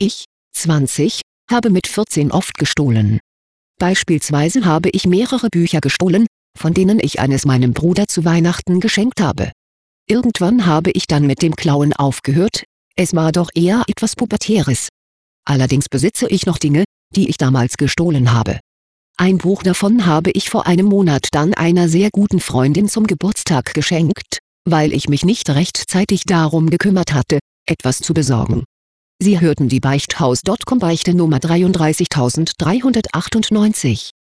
Ich, 20, habe mit 14 oft gestohlen. Beispielsweise habe ich mehrere Bücher gestohlen, von denen ich eines meinem Bruder zu Weihnachten geschenkt habe. Irgendwann habe ich dann mit dem Klauen aufgehört, es war doch eher etwas Pubertäres. Allerdings besitze ich noch Dinge, die ich damals gestohlen habe. Ein Buch davon habe ich vor einem Monat dann einer sehr guten Freundin zum Geburtstag geschenkt, weil ich mich nicht rechtzeitig darum gekümmert hatte, etwas zu besorgen. Sie hörten die Beichthaus.com Beichte Nummer 33398.